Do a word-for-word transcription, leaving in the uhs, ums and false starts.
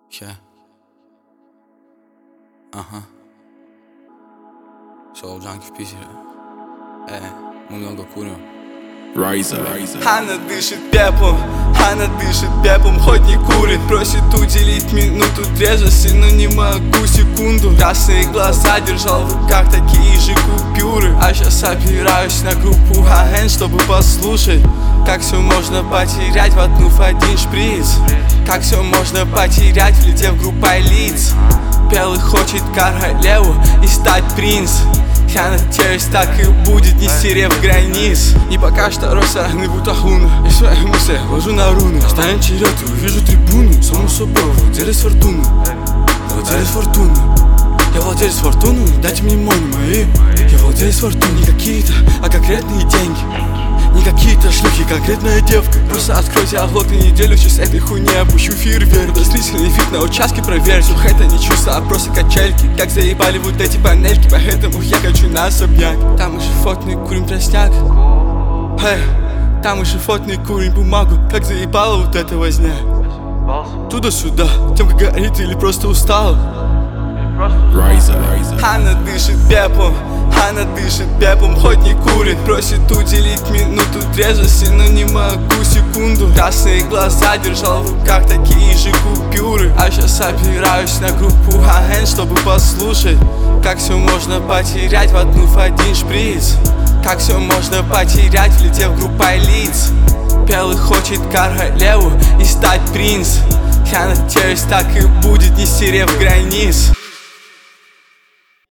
Я. Ага. Шоу-джанки в Питере. Э, мы много курим. Райза. Она дышит пеплом, она дышит пеплом, хоть не курит. Просит уделить минуту трезвости, но не могу секунду. Красные глаза держал в руках такие же купюры. А сейчас опираюсь на группу АН, чтобы послушать, как все можно потерять, воткнув один шприц. Как все можно потерять, влетев в группу лиц. Белый хочет королеву и стать принц. Я надеюсь, так и будет, не стерев границ. И пока что рой стороны будто луна. И свои мысли ложу на руны. Станет черед и увижу трибуну. Само собой, владелец фортуны. Владелец фортуны. Я владелец фортуны, дайте мне мони мои. Я владелец фортуны, не какие-то, а конкретные деньги. Не какие-то шлюхи, конкретная девка. Просто откройте оглот на неделю, через этой хуйни опущу фейерверк. Подозрительный вид на участке проверь. Слух это не чувство, а просто качельки. Как заебали вот эти панельки, поэтому я хочу на особняк. Там мы шифотный курим тростняк. Эй, там мы шифотный курим бумагу. Как заебала вот эта возня. Туда-сюда, тем как горит или просто устала. Райза. Она дышит пеплом, она дышит пеплом, хоть не курит. Просит уделить минуту трезвости, но не могу секунду. Красные глаза держал в руках такие же купюры. А сейчас опираюсь на группу АН, чтобы послушать, как все можно потерять, воткнув один шприц. Как все можно потерять, влетев в группу лиц. Белый хочет королеву и стать принц. Я надеюсь, так и будет, не стерев границ.